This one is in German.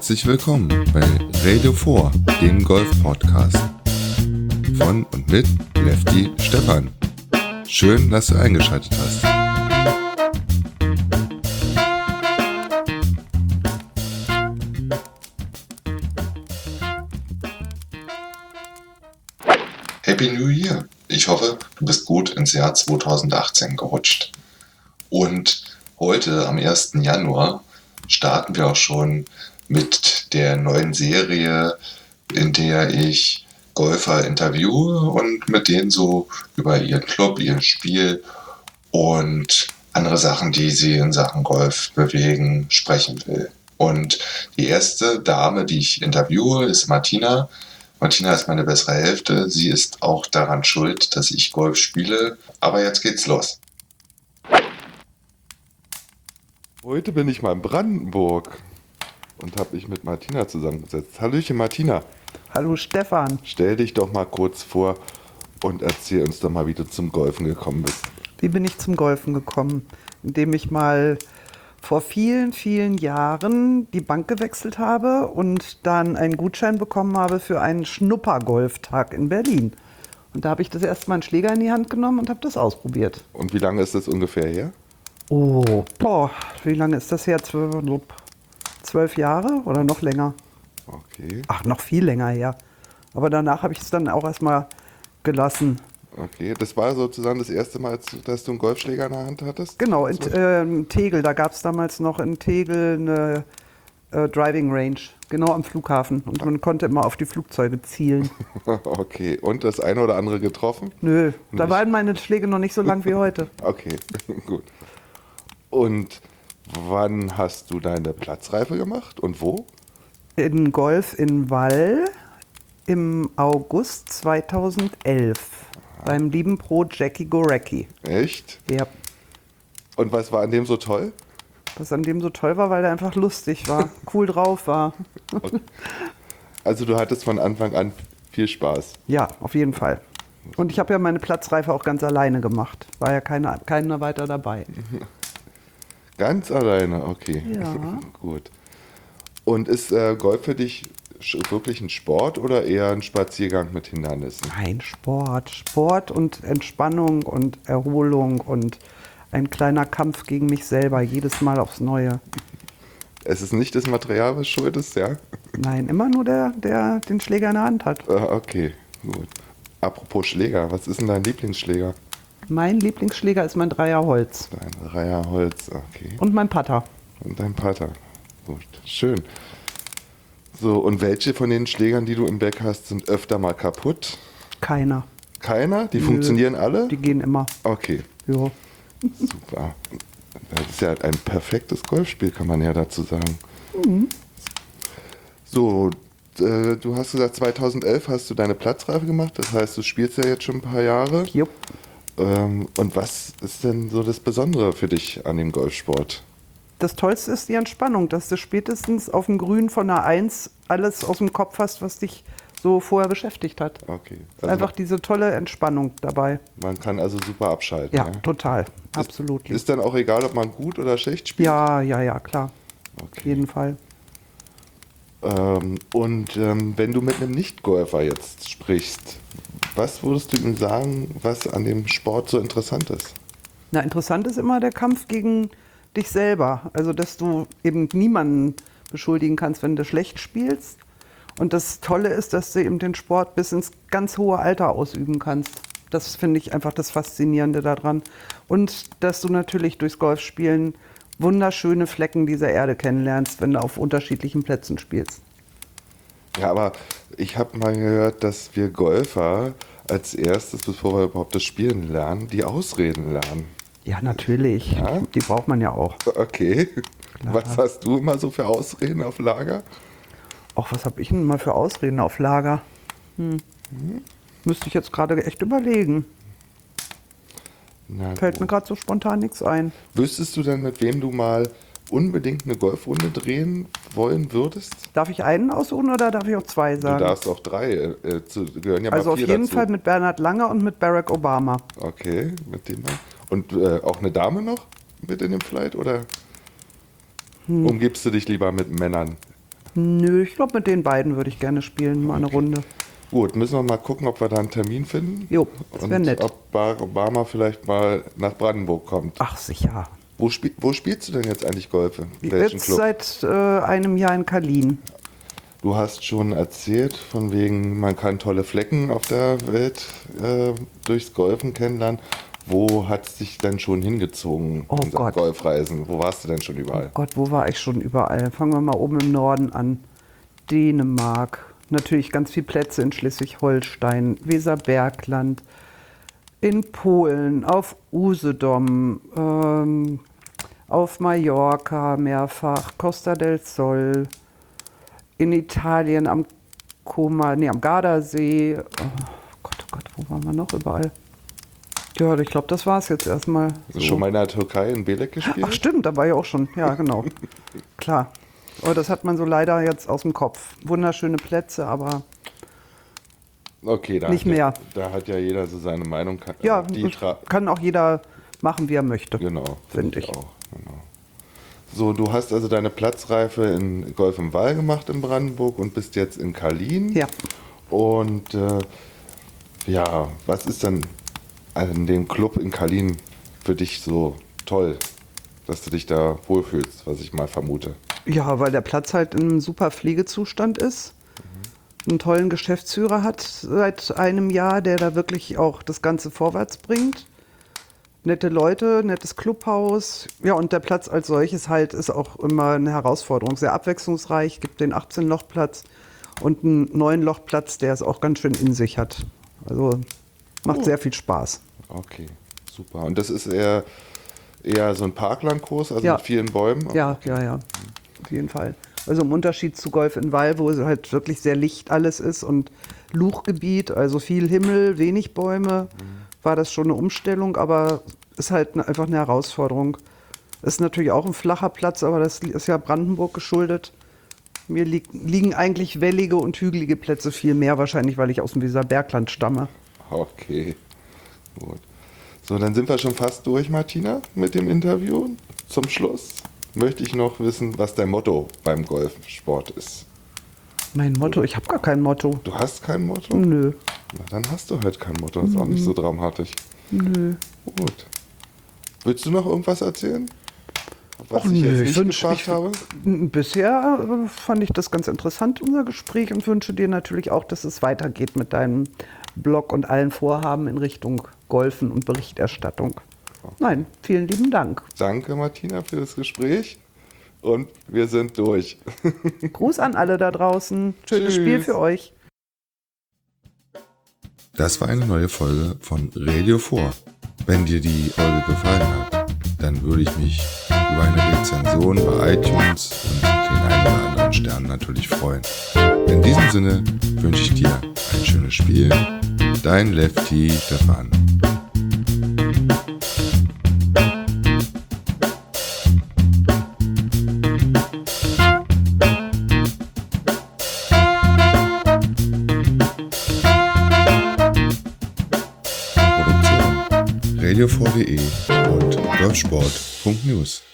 Herzlich willkommen bei Radio 4, dem Golf-Podcast. Von und mit Lefty Stefan. Schön, dass du eingeschaltet hast. Happy New Year! Ich hoffe, du bist gut ins Jahr 2018 gerutscht. Und heute, am 1. Januar, starten wir auch schon mit der neuen Serie, in der ich Golfer interviewe und mit denen so über ihren Club, ihr Spiel und andere Sachen, die sie in Sachen Golf bewegen, sprechen will. Und die erste Dame, die ich interviewe, ist Martina. Martina ist meine bessere Hälfte. Sie ist auch daran schuld, dass ich Golf spiele. Aber jetzt geht's los. Heute bin ich mal in Brandenburg und habe mich mit Martina zusammengesetzt. Hallöchen Martina. Hallo Stefan. Stell dich doch mal kurz vor und erzähl uns doch mal, wie du zum Golfen gekommen bist. Wie bin ich zum Golfen gekommen? Indem ich mal vor vielen, vielen Jahren die Bank gewechselt habe und dann einen Gutschein bekommen habe für einen Schnuppergolftag in Berlin. Und da habe ich das erste Mal einen Schläger in die Hand genommen und habe das ausprobiert. Und wie lange ist das ungefähr her? Oh, wie lange ist das her? 12 Jahre oder noch länger? Okay. Ach, noch viel länger her. Aber danach habe ich es dann auch erstmal gelassen. Okay, das war sozusagen das erste Mal, dass du einen Golfschläger in der Hand hattest? Genau, in Tegel, da gab es damals noch in Tegel eine Driving Range, genau am Flughafen. Und man konnte immer auf die Flugzeuge zielen. Okay, und das eine oder andere getroffen? Nö, da waren meine Schläge noch nicht so lang wie heute. Okay, gut. Und wann hast du deine Platzreife gemacht und wo? In Golf in Wall im August 2011 beim lieben Pro Jackie Gorecki. Echt? Ja. Und was war an dem so toll? Was an dem so toll war, weil er einfach lustig war, cool drauf war. Also du hattest von Anfang an viel Spaß. Ja, auf jeden Fall. Und ich habe ja meine Platzreife auch ganz alleine gemacht. War ja keiner weiter dabei. Ganz alleine, okay. Ja. Gut. Und ist Golf für dich wirklich ein Sport oder eher ein Spaziergang mit Hindernissen? Nein, Sport. Sport und Entspannung und Erholung und ein kleiner Kampf gegen mich selber, jedes Mal aufs Neue. Es ist nicht das Material, was schuld ist, ja? Nein, immer nur der den Schläger in der Hand hat. Okay, gut. Apropos Schläger, was ist denn dein Lieblingsschläger? Mein Lieblingsschläger ist mein Dreier Holz. Dein Reiher Holz, okay. Und mein Putter. Und dein Putter. Gut, schön. So, und welche von den Schlägern, die du im Bag hast, sind öfter mal kaputt? Keiner. Keiner? Die funktionieren alle? Die gehen immer. Okay, Jo. super. Das ist ja ein perfektes Golfspiel, kann man ja dazu sagen. So, du hast gesagt, 2011 hast du deine Platzreife gemacht. Das heißt, du spielst ja jetzt schon ein paar Jahre. Jupp. Und was ist denn so das Besondere für dich an dem Golfsport? Das Tollste ist die Entspannung, dass du spätestens auf dem Grün von einer 1 alles aus dem Kopf hast, was dich so vorher beschäftigt hat. Okay. Einfach diese tolle Entspannung dabei. Man kann also super abschalten. Ja, total. Absolut. Ist dann auch egal, ob man gut oder schlecht spielt? Ja, klar. Auf Okay. jeden Fall. Wenn du mit einem Nicht-Golfer jetzt sprichst, was würdest du ihm sagen, was an dem Sport so interessant ist? Na, interessant ist immer der Kampf gegen dich selber. Also, dass du eben niemanden beschuldigen kannst, wenn du schlecht spielst. Und das Tolle ist, dass du eben den Sport bis ins ganz hohe Alter ausüben kannst. Das finde ich einfach das Faszinierende daran. Und dass du natürlich durchs Golfspielen wunderschöne Flecken dieser Erde kennenlernst, wenn du auf unterschiedlichen Plätzen spielst. Ja, aber ich habe mal gehört, dass wir Golfer als erstes, bevor wir überhaupt das Spielen lernen, die Ausreden lernen. Ja, natürlich. Ja? Die braucht man ja auch. Okay. Was hast du immer so für Ausreden auf Lager? Ach, was habe ich denn mal für Ausreden auf Lager? Müsste ich jetzt gerade echt überlegen. Na Fällt gut. mir gerade so spontan nichts ein. Wüsstest du denn, mit wem du mal unbedingt eine Golfrunde drehen wollen würdest? Darf ich einen aussuchen oder darf ich auch zwei Du sagen? darfst auch drei, gehören ja Also mal auf 4 jeden dazu. Fall mit Bernhard Langer und mit Barack Obama. Okay, mit dem mal. Und auch eine Dame noch mit in dem Flight oder umgibst du dich lieber mit Männern? Nö, ich glaube, mit den beiden würde ich gerne spielen, mal eine Runde. Gut, müssen wir mal gucken, ob wir da einen Termin finden. Jo, das wäre und nett. ob Barack Obama vielleicht mal nach Brandenburg kommt. Ach, sicher. Wo spielst du denn jetzt eigentlich Golf? In welchen Jetzt Club? seit einem Jahr in Kalin. Du hast schon erzählt, von wegen, man kann tolle Flecken auf der Welt durchs Golfen kennenlernen. Wo hat es dich denn schon hingezogen Oh in Gott. Golfreisen? Wo warst du denn schon Oh überall? Gott, wo war ich schon überall? Fangen wir mal oben im Norden an. Dänemark, natürlich ganz viele Plätze in Schleswig-Holstein, Weserbergland, in Polen, auf Usedom, auf Mallorca mehrfach, Costa del Sol, in Italien am am Gardasee. Oh Gott, wo waren wir noch überall? Ja, ich glaube, das war es jetzt erstmal. Hast du schon mal in der Türkei in Belek gespielt? Ach stimmt, da war ich auch schon. Ja, genau. Klar. Aber das hat man so leider jetzt aus dem Kopf. Wunderschöne Plätze, aber Okay, nicht mehr. Da hat ja jeder so seine Meinung. ja, Die kann auch jeder machen, wie er möchte. Genau, Finde ich. auch. Genau. So, du hast also deine Platzreife in Golf im Wall gemacht in Brandenburg und bist jetzt in Kalin. Ja. Und ja, was ist denn an dem Club in Kalin für dich so toll, dass du dich da wohlfühlst, was ich mal vermute? Ja, weil der Platz halt in einem super Pflegezustand ist. Einen tollen Geschäftsführer hat seit einem Jahr, der da wirklich auch das Ganze vorwärts bringt. Nette Leute, nettes Clubhaus. Ja, und der Platz als solches halt ist auch immer eine Herausforderung. Sehr abwechslungsreich, gibt den 18-Loch-Platz und einen 9-Loch-Platz, der es auch ganz schön in sich hat. Also macht sehr viel Spaß. Okay, super. Und das ist eher so ein Parklandkurs, also Ja. mit vielen Bäumen? Ja, auf jeden Fall. Also im Unterschied zu Golf in Wall, wo es halt wirklich sehr licht alles ist und Luchgebiet, also viel Himmel, wenig Bäume, war das schon eine Umstellung, aber ist halt einfach eine Herausforderung. Ist natürlich auch ein flacher Platz, aber das ist ja Brandenburg geschuldet. Mir liegen eigentlich wellige und hügelige Plätze viel mehr, wahrscheinlich, weil ich aus dem Weserbergland stamme. Okay, gut. So, dann sind wir schon fast durch, Martina, mit dem Interview. Zum Schluss möchte ich noch wissen, was dein Motto beim Golfsport ist. Mein Motto? Ich habe gar kein Motto. Du hast kein Motto? Nö. Na, dann hast du halt kein Motto. Das ist auch nicht so dramatisch. Nö. Gut. Willst du noch irgendwas erzählen? Was Och, ich nö, jetzt ich nicht wünsch- gefragt ich- habe? Bisher fand ich das ganz interessant, unser Gespräch, und wünsche dir natürlich auch, dass es weitergeht mit deinem Blog und allen Vorhaben in Richtung Golfen und Berichterstattung. Nein, vielen lieben Dank. Danke, Martina, für das Gespräch. Und wir sind durch. Gruß an alle da draußen. Schönes Tschüss. Spiel für euch. Das war eine neue Folge von Radio 4. Wenn dir die Folge gefallen hat, dann würde ich mich über eine Rezension bei iTunes und den einen oder anderen Sternen natürlich freuen. In diesem Sinne wünsche ich dir ein schönes Spiel. Dein Lefty Stefan. Produktion radio4.de und golfsport.news.